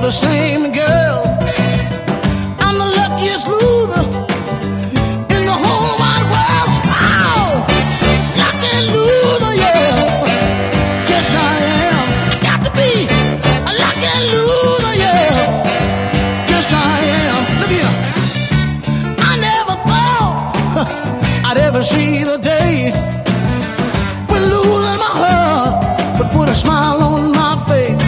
the same girl. I'm the luckiest loser in the whole wide world. Oh, lucky loser, yeah. Yes, I am. I got to be a lucky loser, yeah. Yes, I am. Look here. I never thought I'd ever see the day when losing my heart would put a smile on my face.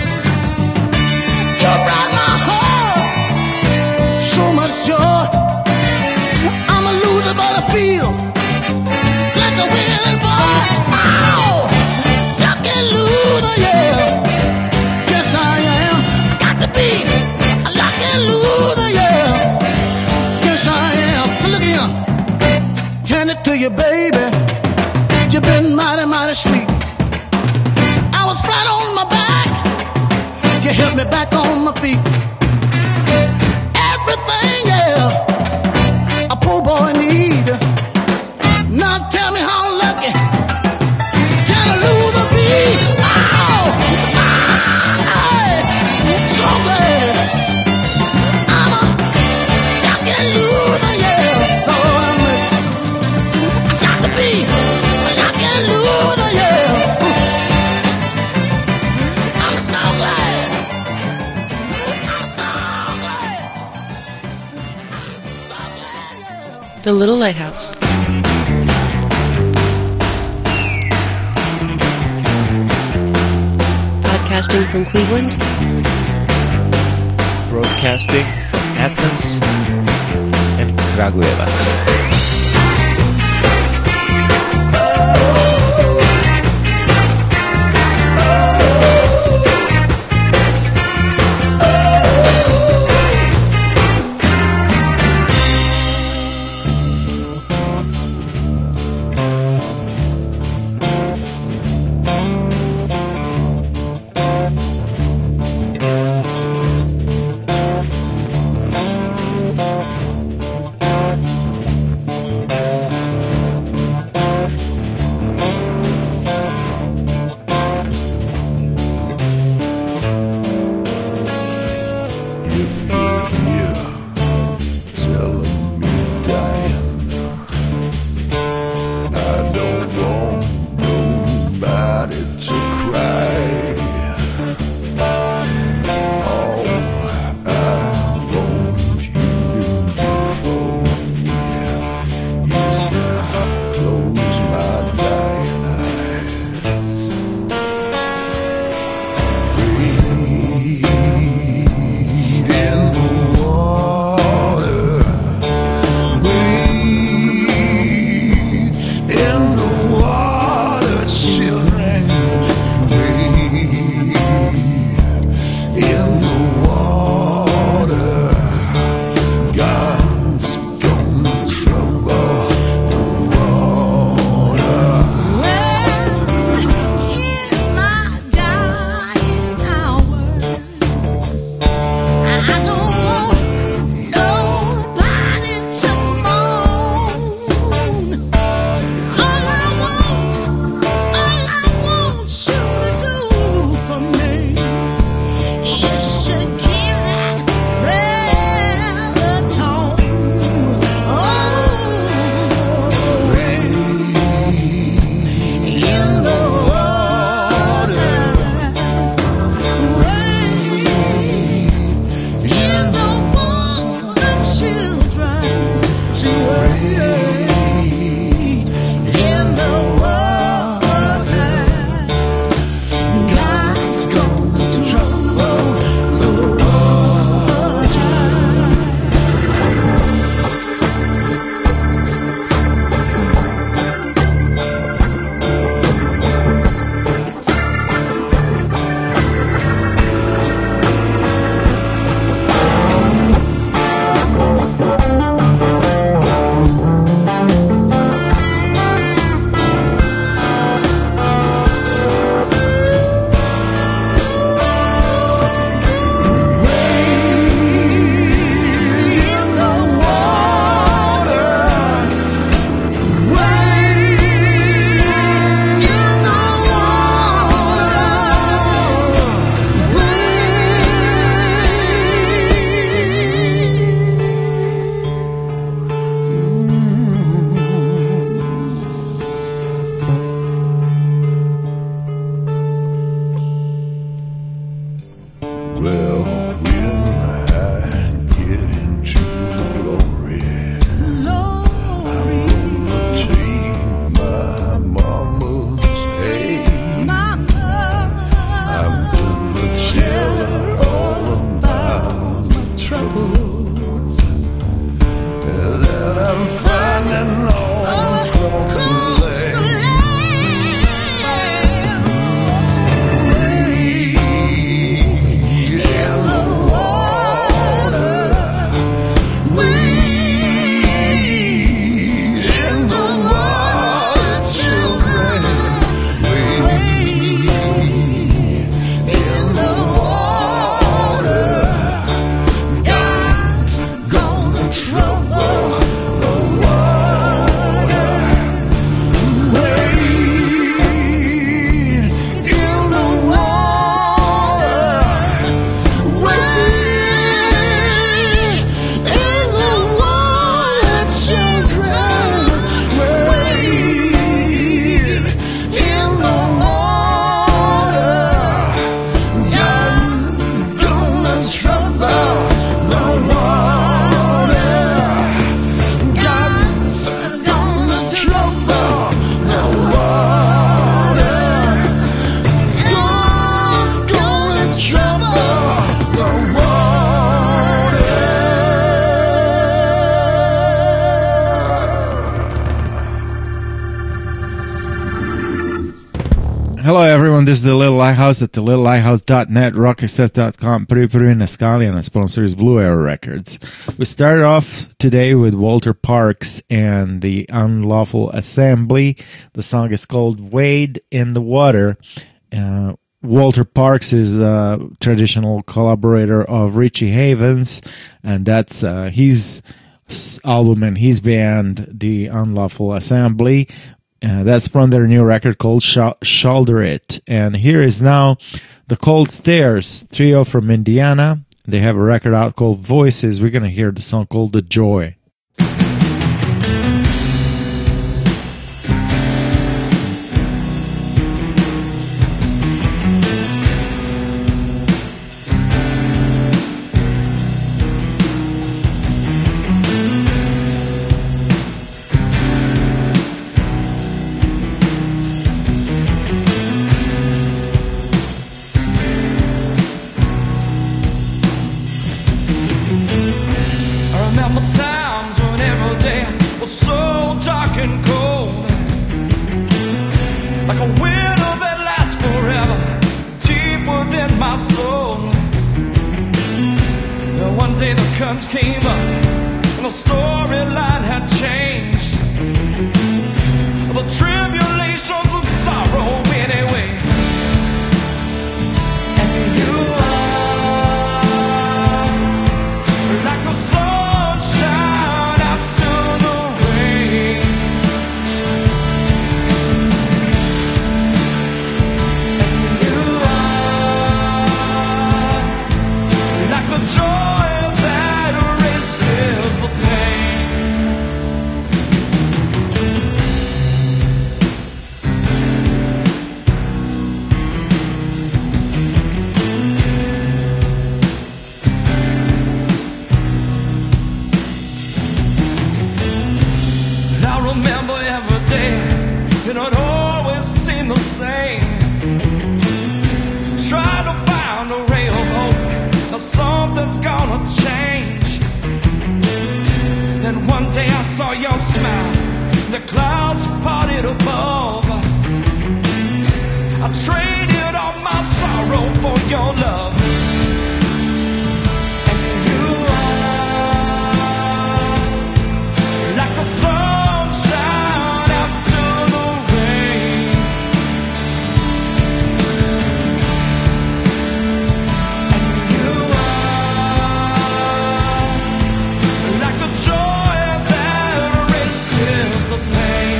You brought my heart so much joy. I'm a loser, but I feel like a winning boy. Oh, lucky loser, yeah. Yes, I am. I got to be a lucky loser, yeah. Yes, I am. Look here. Hand it to you, baby. You've been mighty, mighty sweet. I was flat on my back. You helped me back on my feet. Everything, yeah, a poor boy need. Now tell me how lucky can a loser be? Oh, hey, so glad I'm a lucky loser, yeah. Lord, I got to be a lucky loser, yeah. I'm so glad. I'm so glad. I'm so glad, yeah. The Little Lighthouse. Podcasting from Cleveland, Broadcasting from Athens and Kragujevac. Hello, everyone. This is the Little Lighthouse at thelittlelighthouse.net, rockexcess.com. Prvi Naskali, and a sponsor is Blue Arrow Records. We started off today with Walter Parks and the Unlawful Assembly. The song is called Wade in the Water. Walter Parks is a traditional collaborator of Richie Havens, and that's his album and his band, The Unlawful Assembly. That's from their new record called Shoulder It. And here is now the Cold Stairs trio from Indiana. They have a record out called Voices. We're going to hear the song called The Joy. Came up and the storyline had changed. The tribulations of sorrow anyway. And you are like the sunshine after the rain. And you are like the joy one day I saw your smile, the clouds parted above. I traded all my sorrow for your love. And you are like the sunshine after the rain. And you are like the joy the pain.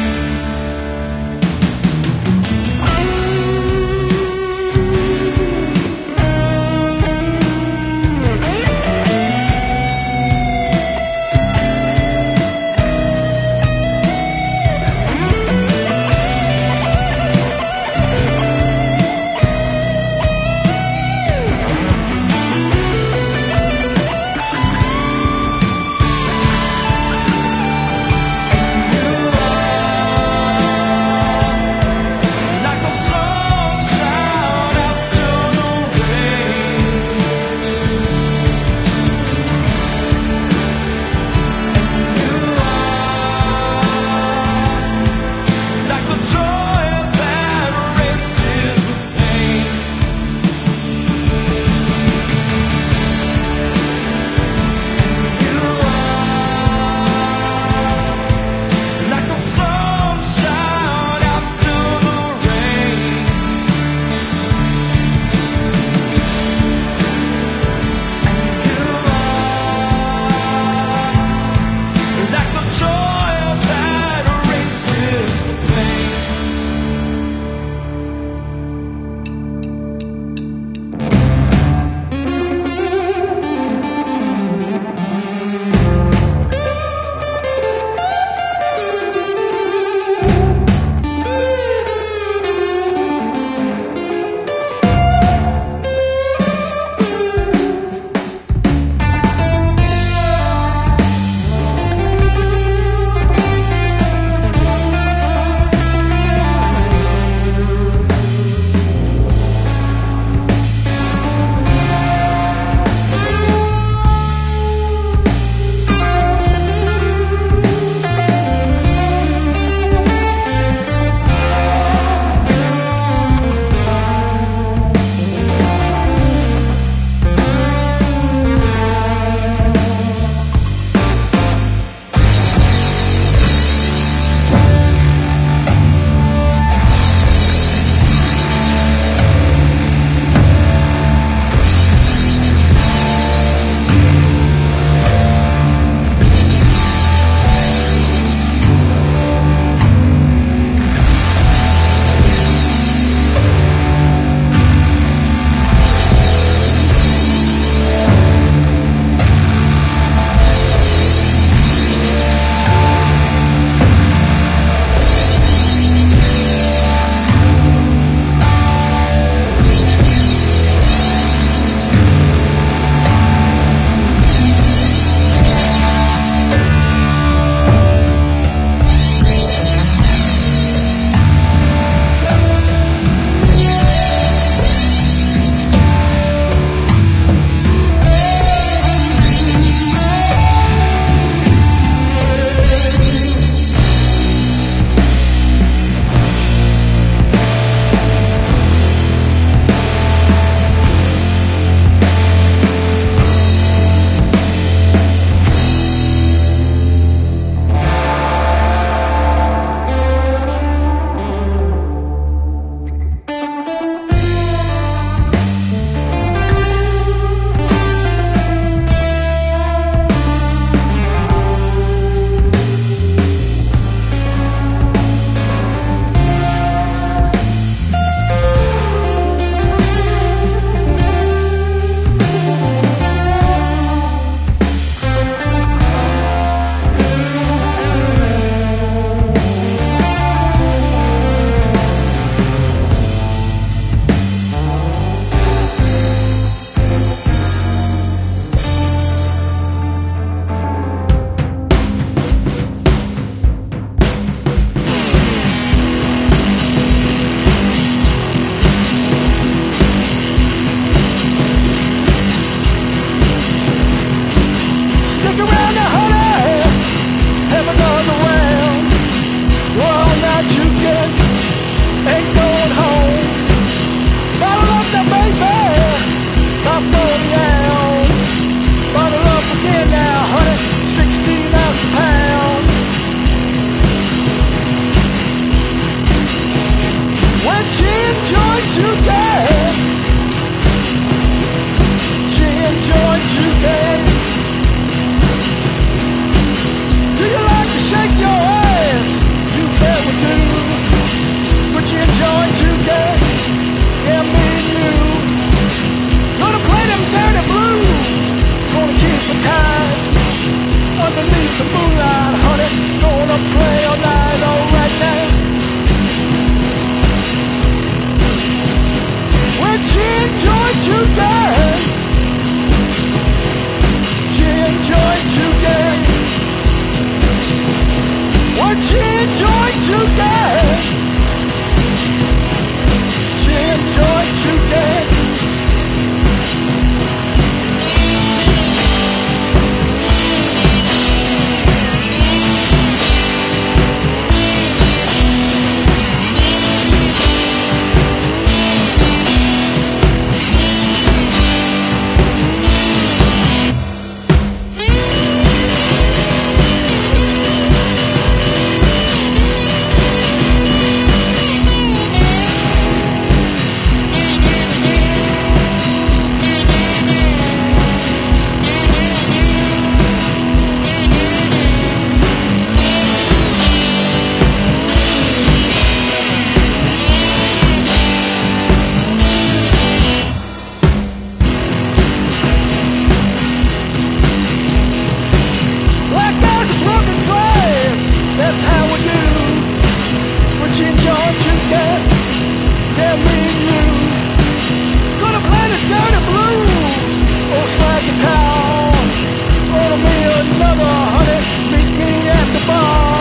get, yeah, me and you. Gonna play the dirty blues, oh, slide the town. Order me another, honey, meet me at the bar.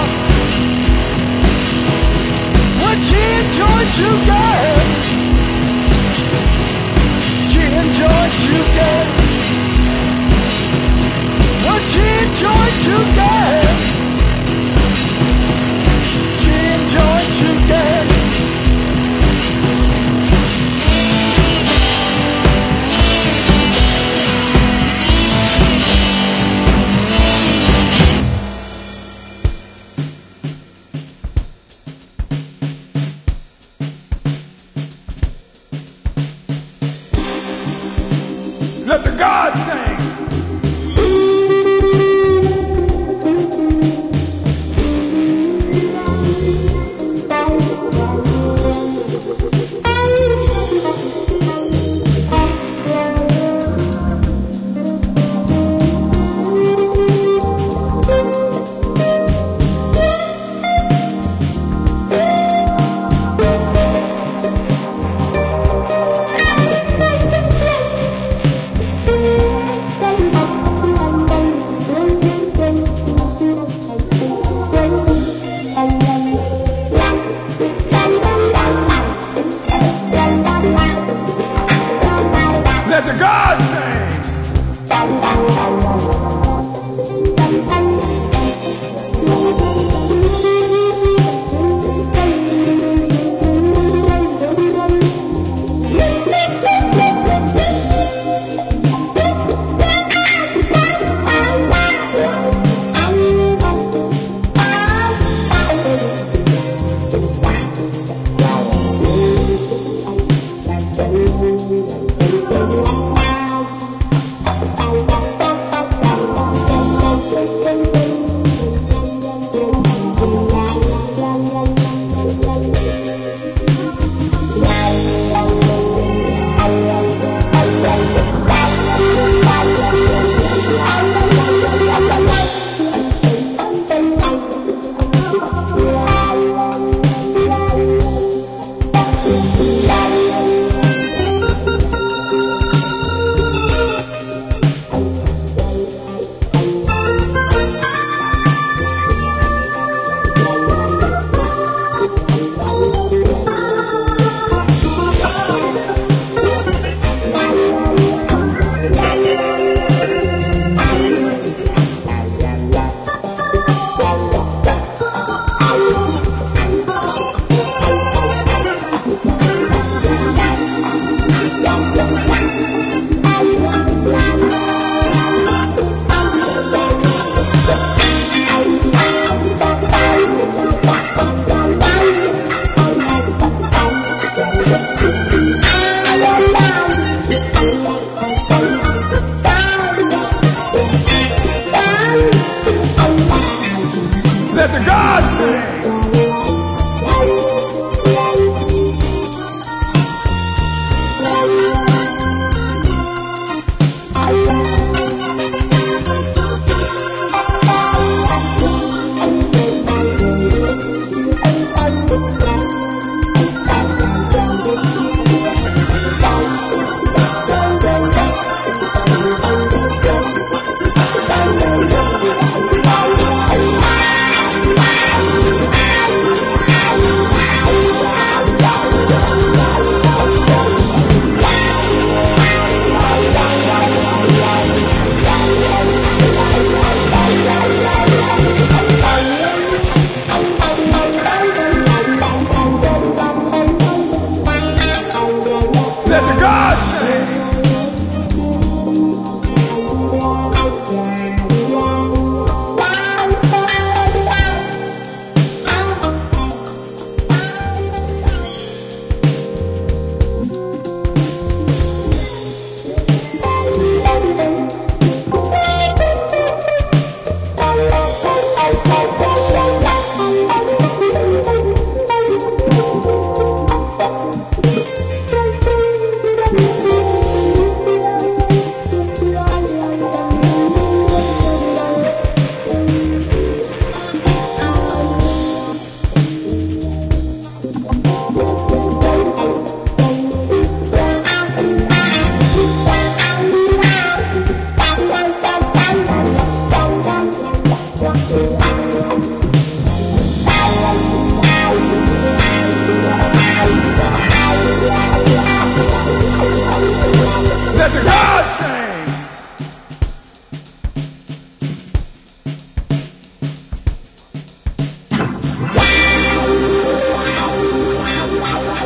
What gin joint you got? Gin joint you got? What gin joint you got? Gin joint you got? Let the gods sing. Let the gods sing.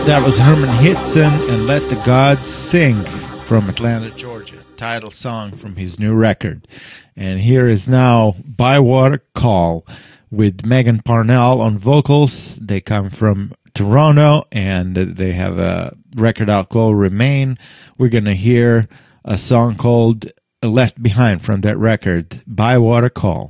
That was Herman Hitson and Let the Gods Sing from Atlanta, Georgia. Title song from his new record. And here is now Bywater Call with Megan Parnell on vocals. They come from Toronto and they have a record out called Remain. We're going to hear a song called Left Behind from that record, Bywater Call.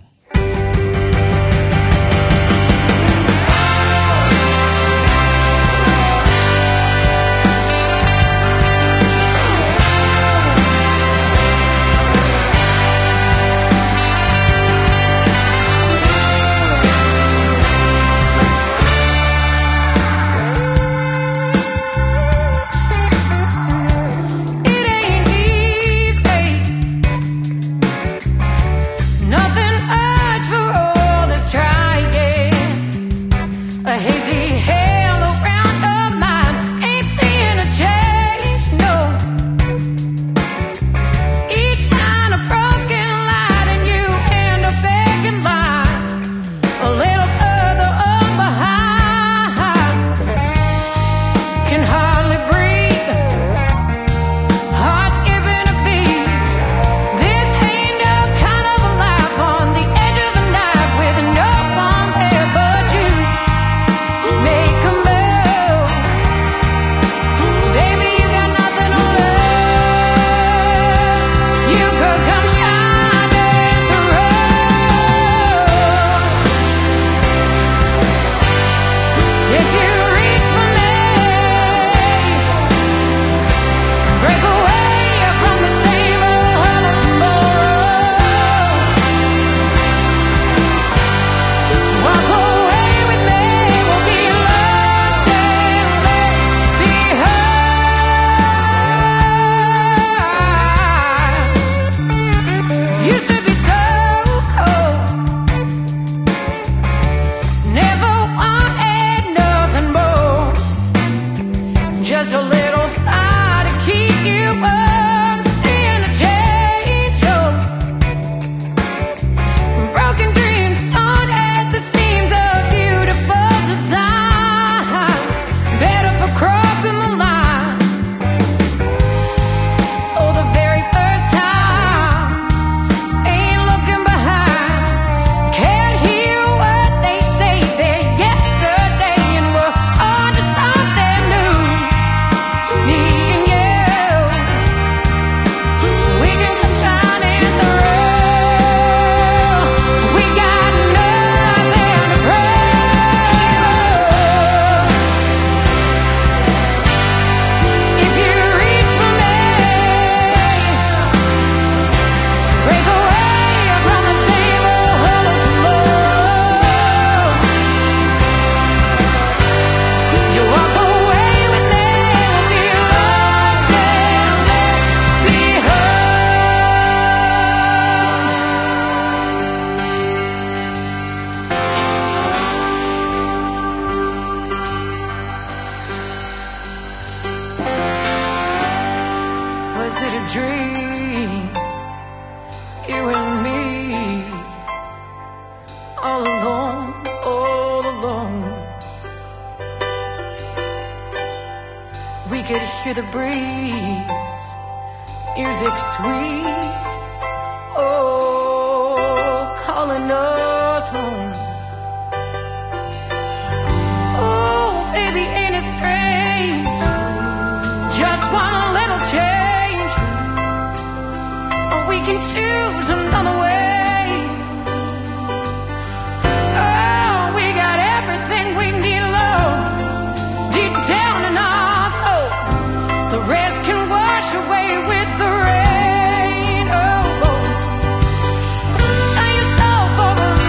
Say yourself over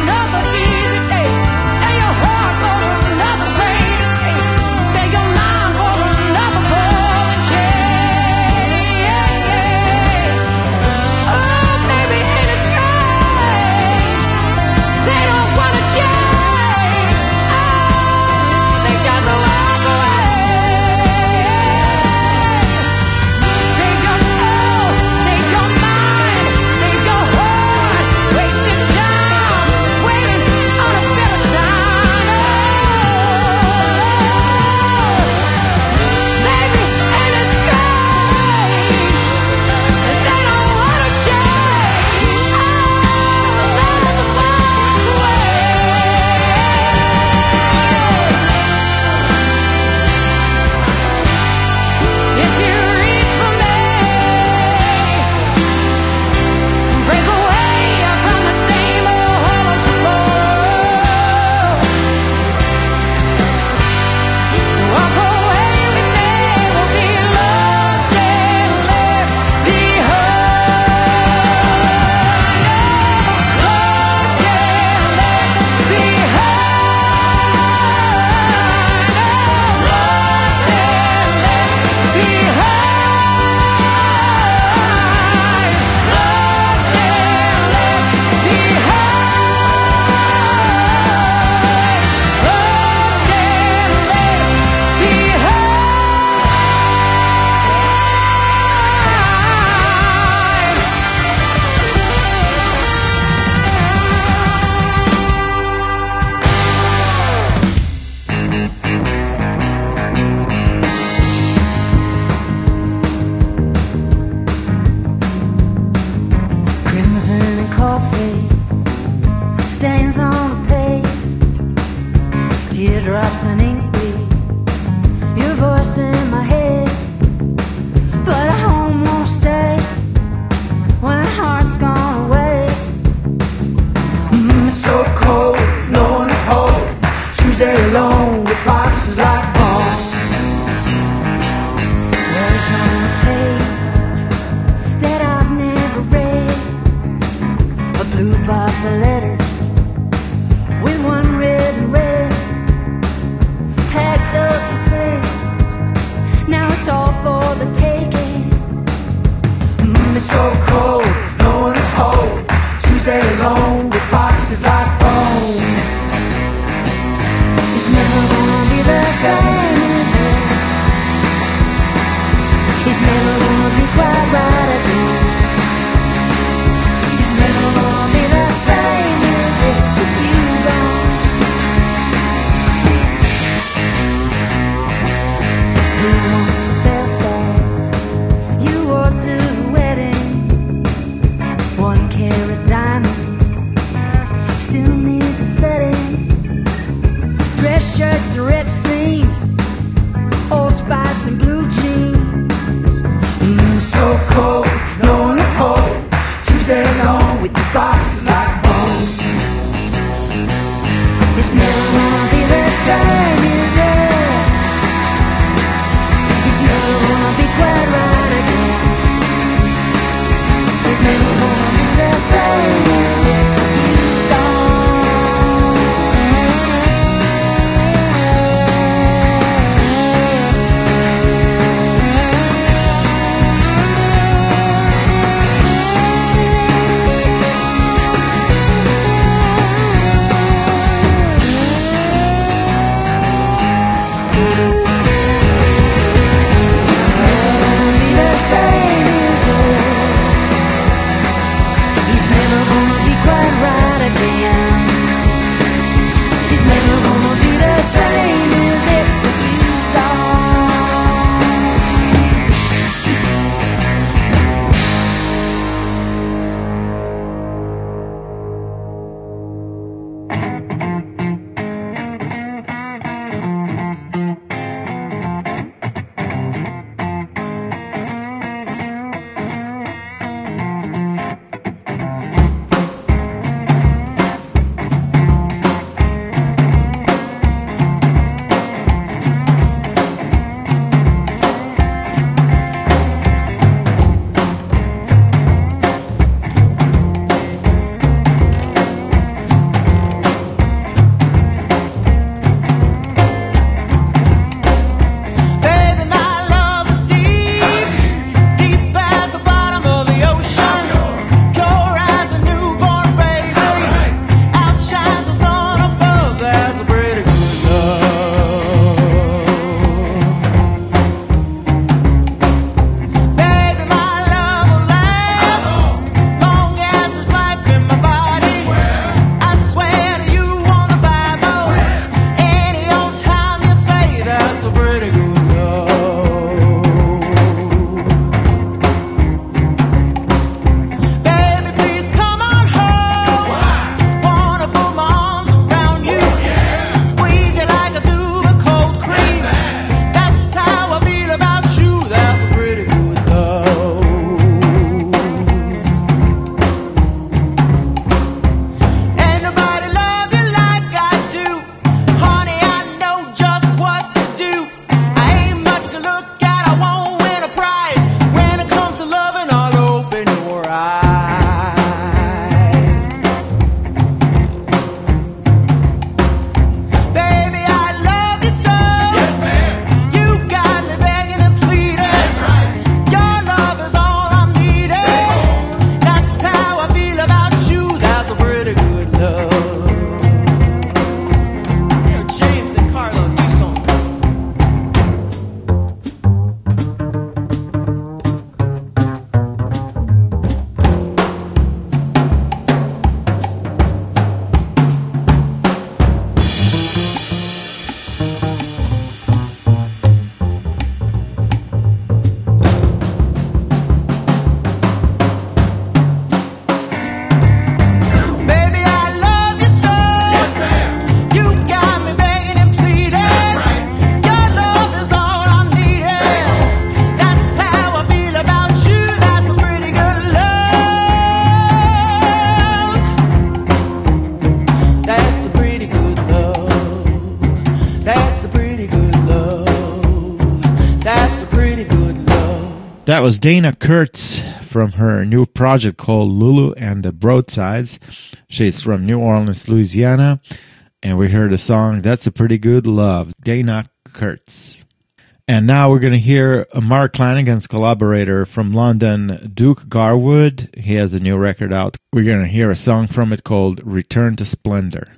That was Dana Kurtz from her new project called Lulu and the Broadsides. She's from New Orleans, Louisiana, and we heard a song, That's a Pretty Good Love, Dana Kurtz. And now we're going to hear Mark Lanigan's collaborator from London, Duke Garwood. He has a new record out. We're going to hear a song from it called Return to Splendor.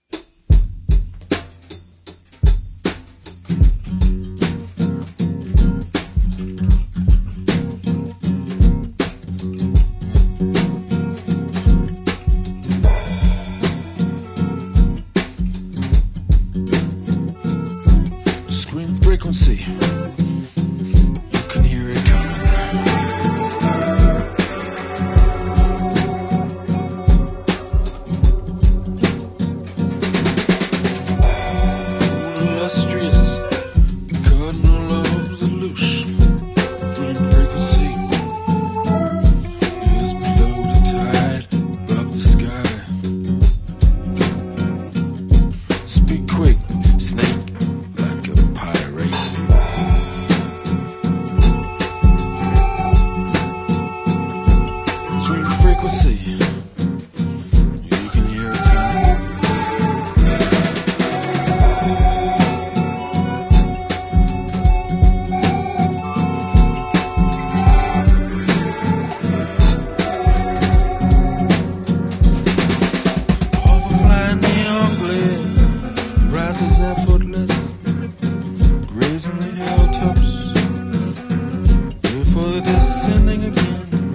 Frequency, you can hear it coming. Illustrious cardinal of the loose. Dream frequency is below the tide, above the sky. Speak quick, snake. Frequency, you can hear it coming. Overflying neon glare rises effortless, grazing the hilltops before descending again.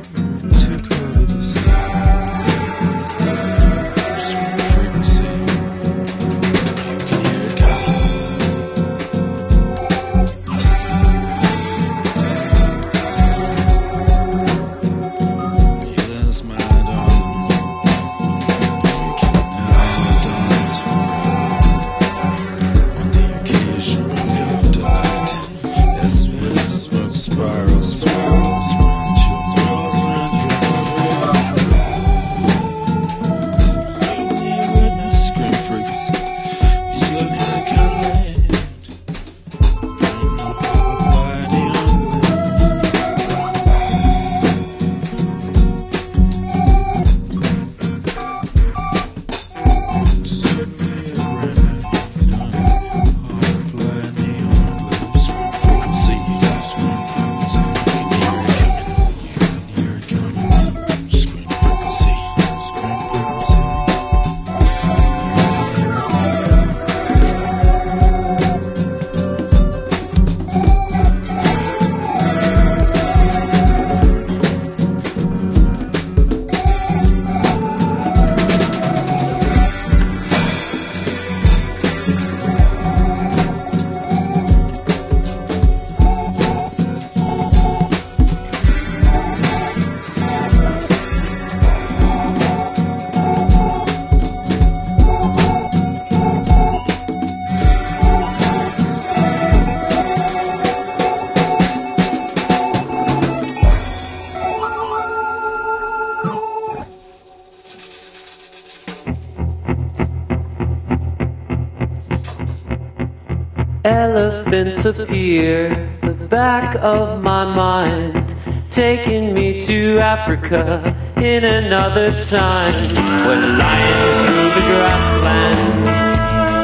Elephants appear the back of my mind, taking me to Africa in another time, when lions rule the grasslands,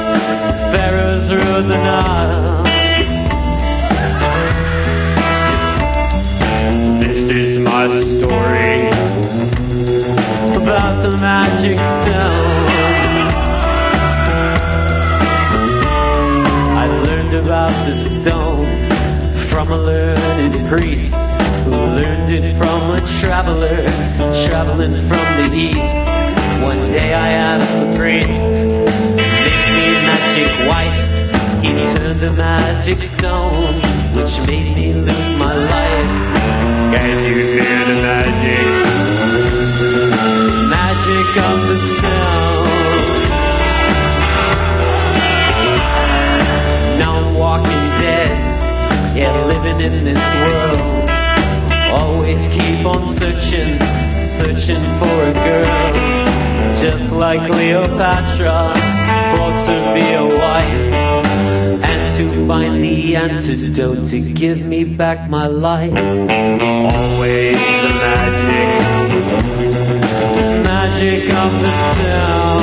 pharaohs rule the Nile. This is my story about the magic stone. About the stone from a learned priest who learned it from a traveler traveling from the east. One day I asked the priest, make me magic white. He turned a magic stone, which made me lose my life. Can you hear the magic? Magic of the stone. Now I'm walking dead, yet living in this world. Always keep on searching, searching for a girl, just like Cleopatra, for to be a wife and to find the antidote to give me back my life. Always the magic of the sound.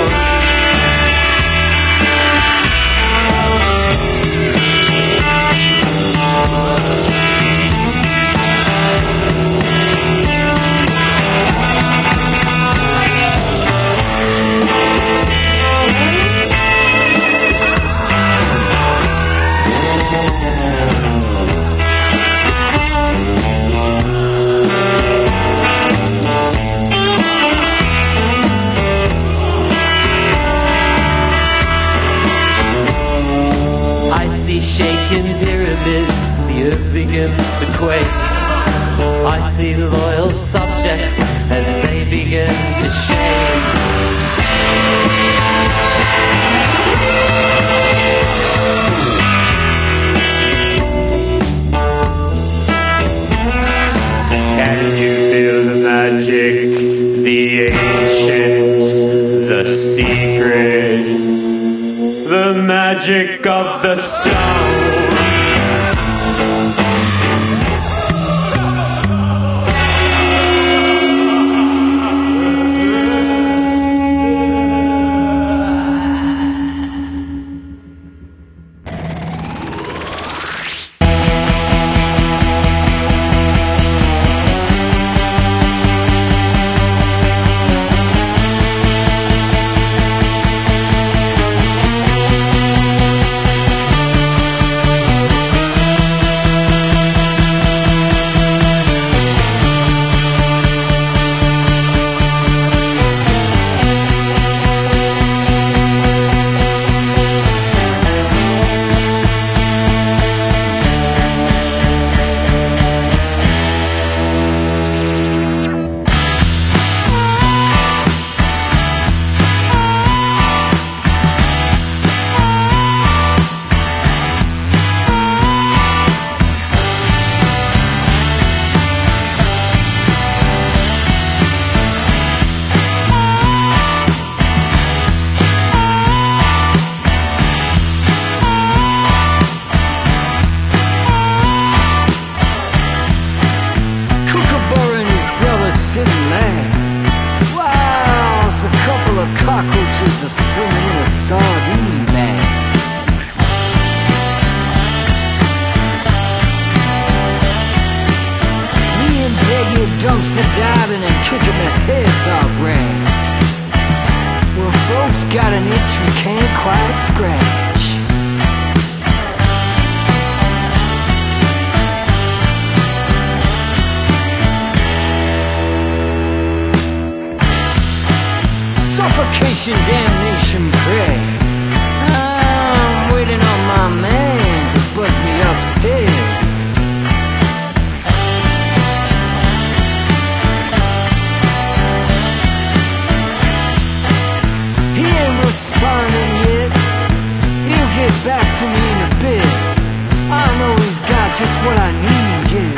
Shaking pyramids, the earth begins to quake. I see loyal subjects as they begin to shake. Can you feel the magic, the ancient, the secret? The magic of the stone. Dumpster diving and kicking the heads off rats. We've both got an itch we can't quite scratch. Suffocation, damnation, prey. I'm waiting on my man to buzz me upstairs. Responding yet, he'll get back to me in a bit. I know he's got just what I need, yeah.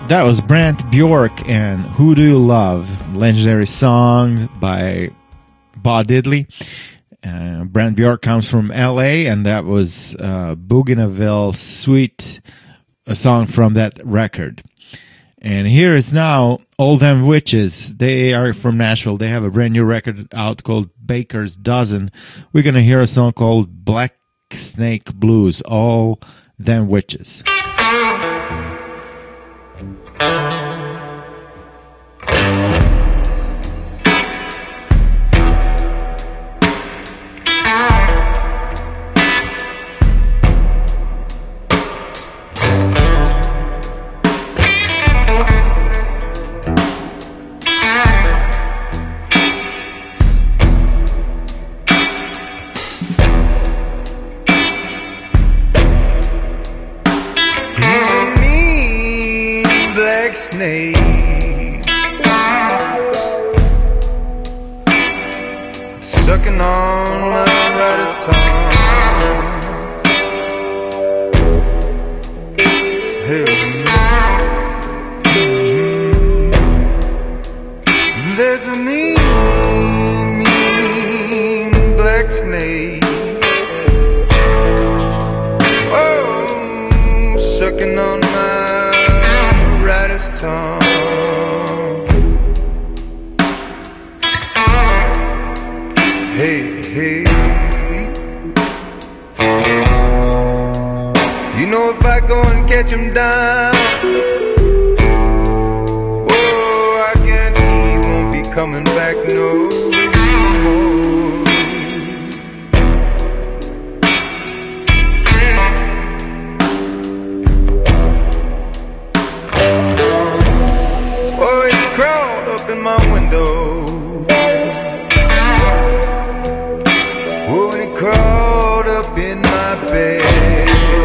That was Brant Bjork and Who Do You Love? Legendary song by Bo Diddley. Brant Bjork comes from LA, and that was Bougainville Suite, a song from that record. And here is now All Them Witches. They are from Nashville. They have a brand new record out called Baker's Dozen. We're going to hear a song called Black Snake Blues, All Them Witches. Sucking on my rightest tongue. Hey. There's a mean black snake. Oh, sucking on my rightest tongue. Hey, hey. You know if I go and catch him down, whoa, I guarantee he won't be coming back no more. Oh, he crawled up in my window. Crawled up in my bed.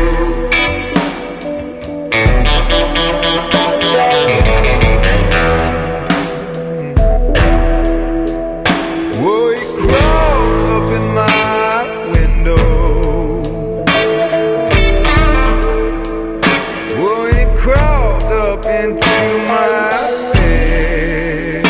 Whoa, he crawled up in my window. Whoa, he crawled up into my bed.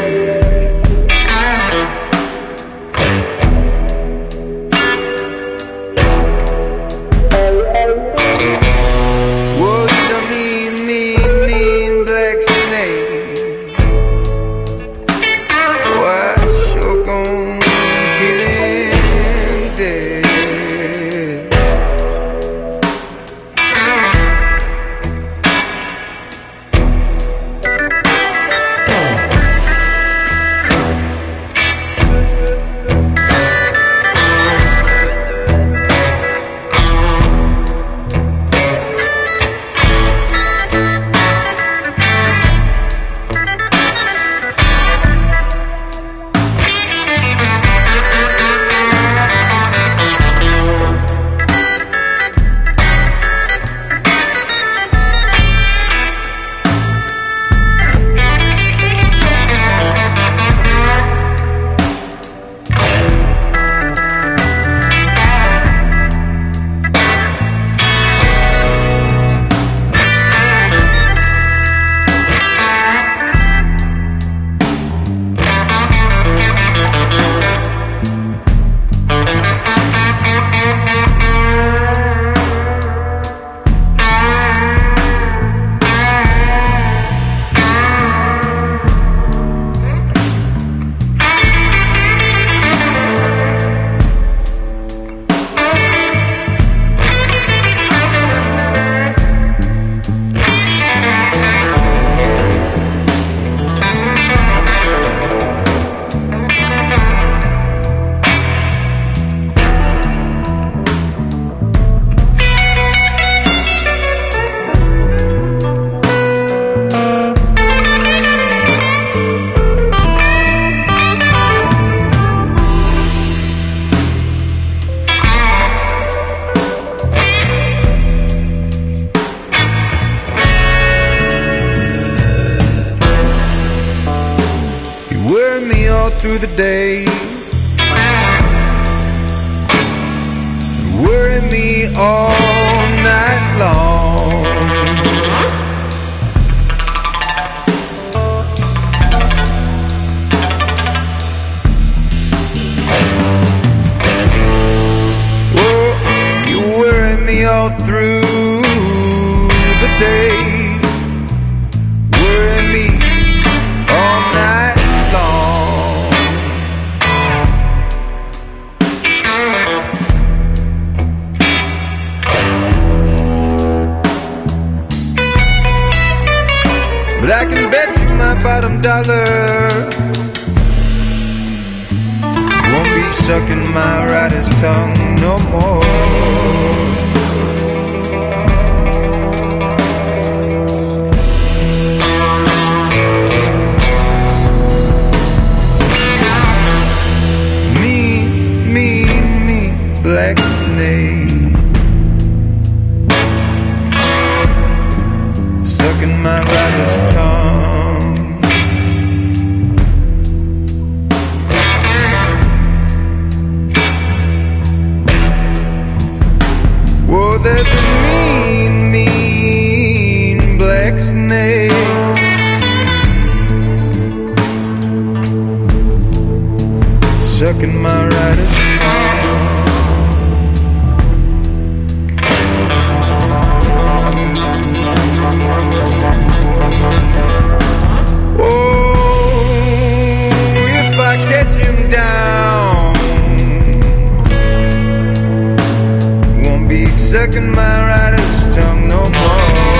Through the day, worry me all night long. all through the day, worrying me all night long. But I can bet you my bottom dollar won't be sucking my rider's tongue no more. Me, black snake, sucking my rider's tongue. Whoa, there's a mean black snake sucking my rider's tongue. Oh, if I catch him down, won't be sucking my rider's tongue no more.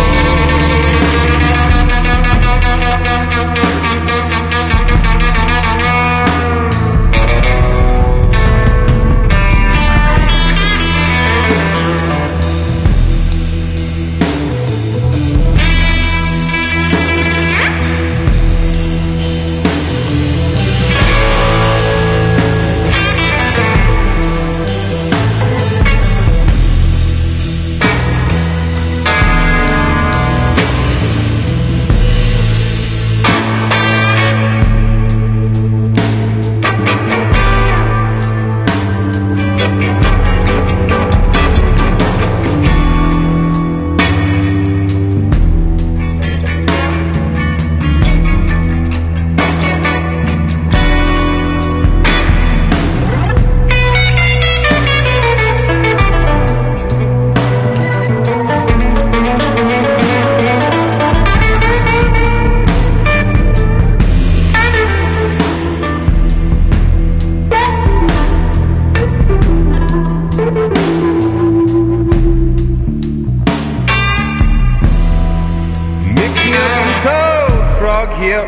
Hip.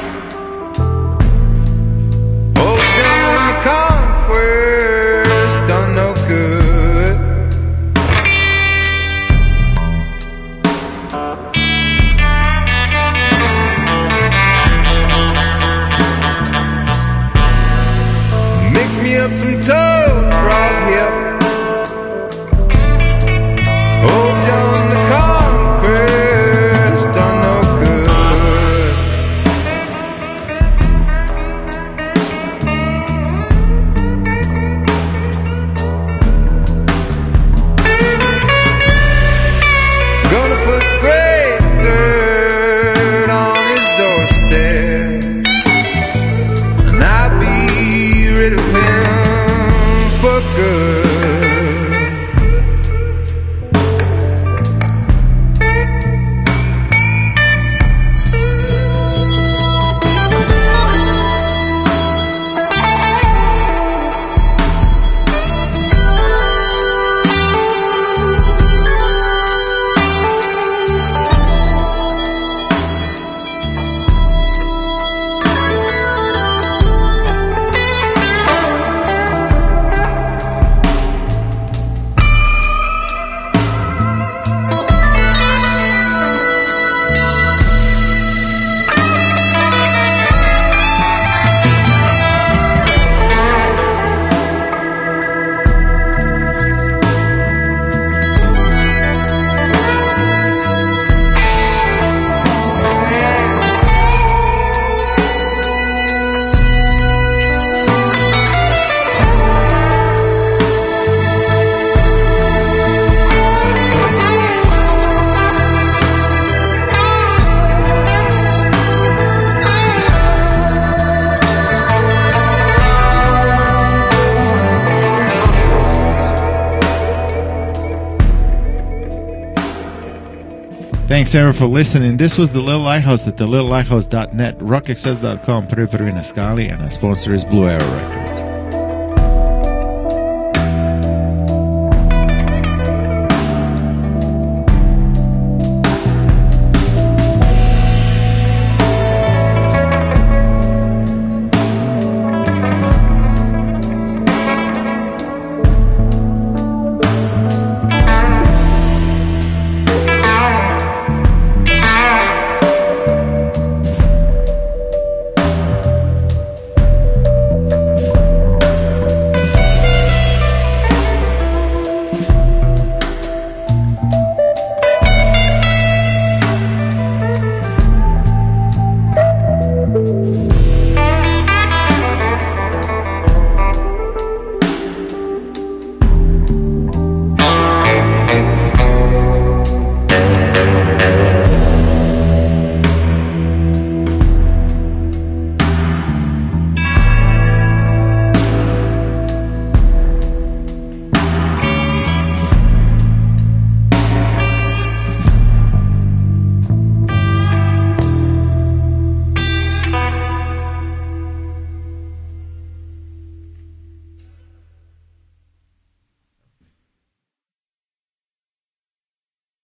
Old John the Conqueror's done no good. Mix me up some Toad Frog Hip. Old John the Conqueror's done no good. Rid of him Thanks everyone for listening. This was The Little Lighthouse at thelittlelihthouse.net, rockexcess.com, prvi na skali, and our sponsor is Blue Arrow Records.